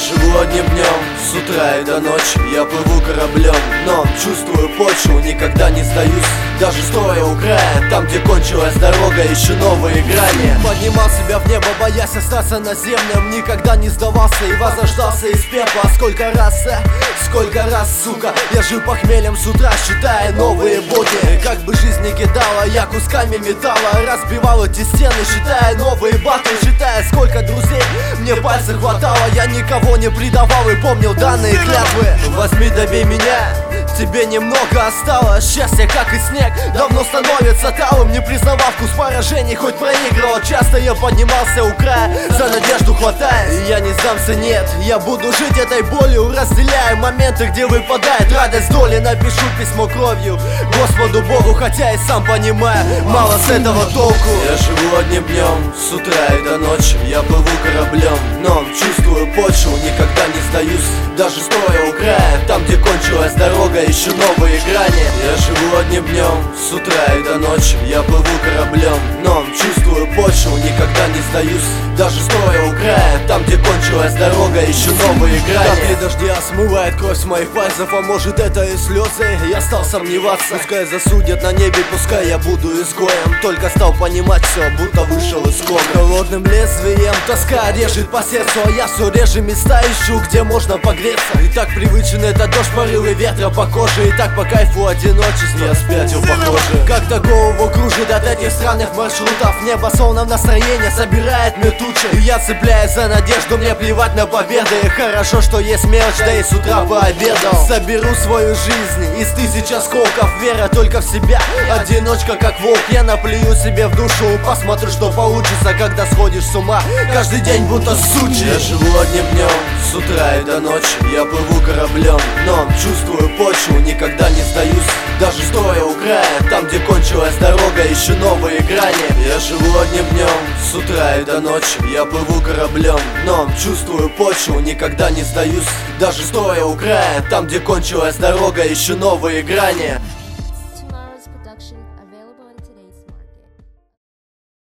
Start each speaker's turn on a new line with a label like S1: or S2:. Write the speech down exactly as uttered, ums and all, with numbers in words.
S1: живу одним днем, с утра и до ночи. Я плыву кораблем, но чувствую почву, никогда не сдаюсь. Даже стоя у края, там где кончилась дорога, ищу новые грани. Поднимал себя в небо, боясь остаться наземным. Никогда не сдавался и возрождался из пепла. Сколько раз, э, сколько раз, сука, я жил похмельем с утра, считая новые боги. Как бы жизнь не кидала, я кусками металла разбивал эти стены, считая новые батлы, считая сколько друзей мне пальцев хватало. Я никого не предавал и помнил данные клятвы. Возьми, добей меня, тебе немного осталось. Счастье, как и снег, давно становится талым. Не признавал вкус поражений, хоть проигрывал. Часто я поднимался у края, за надежду хватаясь. И я не сдамся, нет, я буду жить этой болью, разделяя моменты, где выпадает радость доли. Напишу письмо кровью Господу Богу, хотя и сам понимаю, мало с этого толку. Я живу одним днем, с утра и до ночи. Я плыву кораблем, но чувствую почву, никогда не сдаюсь. Даже стоя у края, там где кончилась дорога, ищу новые грани. Я живу одним днем, с утра и до ночи. Я плыву кораблем, но чувствую почву, никогда не сдаюсь. Даже стоя у края, там где кончилась дорога, ищу новые грани. Капли дождя смывает кровь с моих пальцев, а может это и слезы. Я стал сомневаться, пускай засудят на небе, пускай я буду изгоем. Только стал понимать все, будто вышел из ком. Холодным лезвием тоска режет по сердцу, а я все реже места ищу, где можно погреться. И так привычен этот дождь, порывы ветра по коже. И так по кайфу одиночества я спятил, похоже. Как-то голову кружит от этих странных маршрутов. Небо словно настроение собирает мне тучи. И я цепляюсь за надежду, мне плевать на победы. И хорошо, что есть мелочь, да и с утра пообедал. Соберу свою жизнь из тысяч осколков, вера только в себя, одиночка как волк. Я наплюю себе в душу, посмотрю, что получится, когда сходишь с ума. Каждый день будто сучий. Я живу одним днем, с утра и до ночи. Я плыву кораблем, но чувствую почву, никогда не сдаюсь. Даже стоя у края, там где кончилась дорога, ищу новые грани. Я живу одним днем, с утра и до ночи. Я плыву кораблем, но чувствую почву, никогда не сдаюсь. Даже стоя у края, там где кончилась дорога, ищу новые грани.